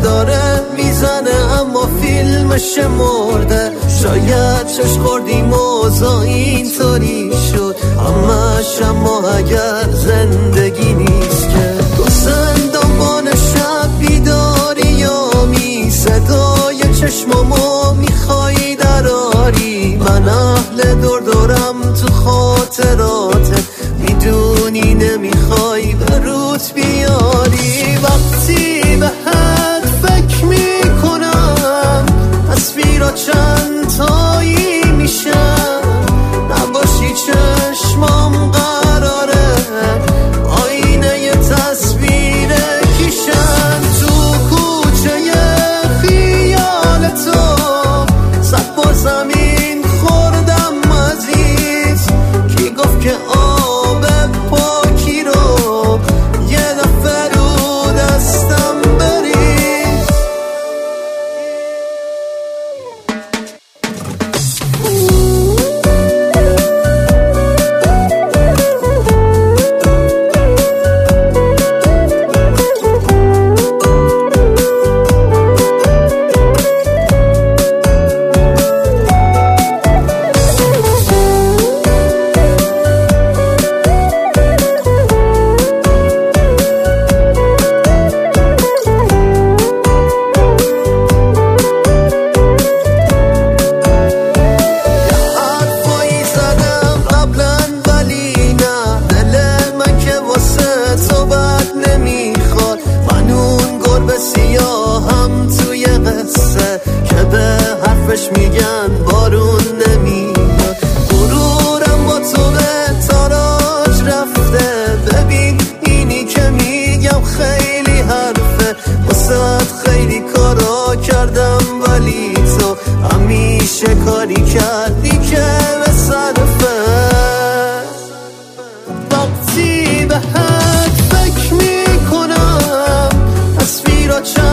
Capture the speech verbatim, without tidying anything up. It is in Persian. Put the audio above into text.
داره میزنه اما فیلمش مرده. شاید چش خوردیم اوضاع اینطوری شد همش، اما اگر زندگی نیست که تو زندان شب بیداری یا می صدای چشمامو میخوای دراری. من اهل دور دورم تو خاطراتت، میدونی نمیخوای به روت بیاری. وقتی به حد فکر میکنم تصویرها چند تایی میشن، نباشی چشمام قراره آینه ی تصویر کیشن. تو کوچه خیال تو صد بار زمین خوردم عزیز. کی گفت که آب پاکی رو یه دفعه رو دستم بریز. سیاهم توی قصه که به حرفش میگن بارون نمیاد. غرورم با تو به تاراج رفته، ببین اینی که میگم خیلی حرفه. واسه خیلی کارا کردم ولی تو همیشه کاری کردی که به صرفه. وقتی به حد فکر میکنم تصویرها چند